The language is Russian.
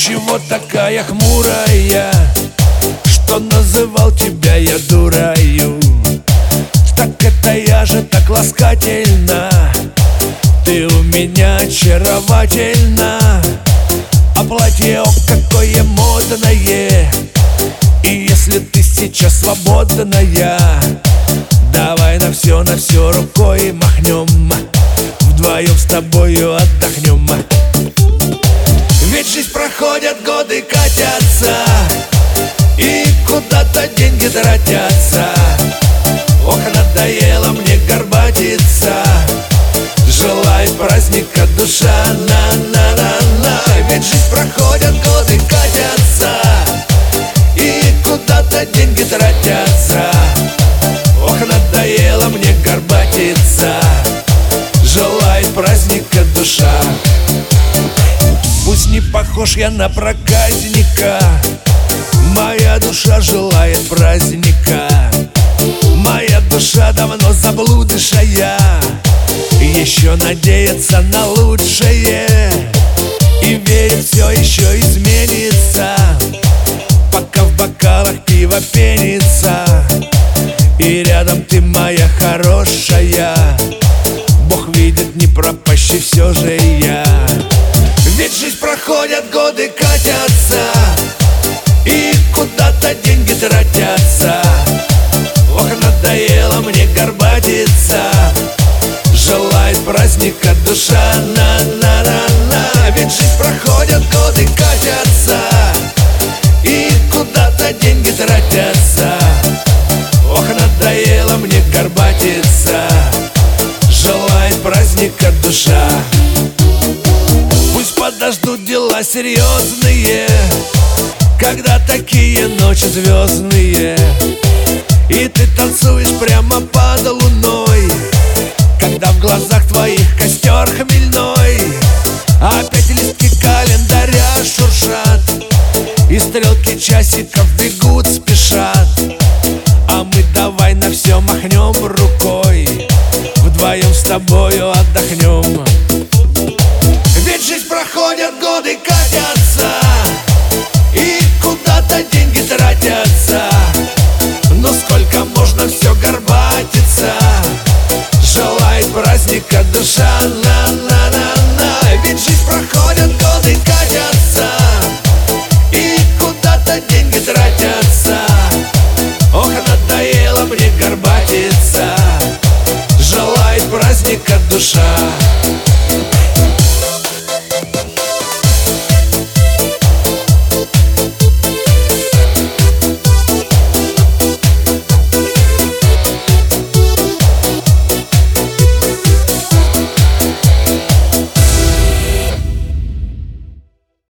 чего такая хмурая, что называл тебя я дурою? Так это я же так ласкательна, ты у меня очаровательна. А платье, о, какое модное, и если ты сейчас свободная, давай на все рукой махнем, вдвоем с тобою отдохнем. Ведь жизнь проходят, годы катятся, и куда-то деньги тратятся. Ох, надоело мне горбатиться, желает праздника душа, на-на-на-на. Ведь жизнь проходят, годы катятся, и куда-то деньги тратятся. Ох, надоело мне горбатиться, желает праздника душа. Пусть не похож я на проказника, моя душа желает праздника. Моя душа давно заблудшая, еще надеется на лучшее, и верит, все еще изменится, пока в бокалах пиво пенится. И рядом ты, моя хорошая, Бог видит, не пропащий все же я. Ведь жизнь проходят, годы катятся, и куда-то деньги тратятся. Ох, надоело мне горбатиться, желает праздника душа, на-на-на-на. Ведь жизнь проходят, годы катятся, и куда-то деньги тратятся. Ох, надоело мне горбатиться, желает праздника душа. Пусть подождут дела серьезные, когда такие ночи звездные, и ты танцуешь прямо под луной, когда в глазах твоих костер хмельной. Опять листки календаря шуршат, и стрелки часиков бегут, спешат. А мы давай на все махнем рукой, вдвоем с тобою отдохнем. Ведь жизнь проходят, годы катятся, и куда-то деньги тратятся. Но сколько можно все горбатиться, желает праздника душа, на-на-на-на. Ведь жизнь проходят, годы катятся, и куда-то деньги тратятся. Ох, надоело мне горбатиться, желает праздника душа.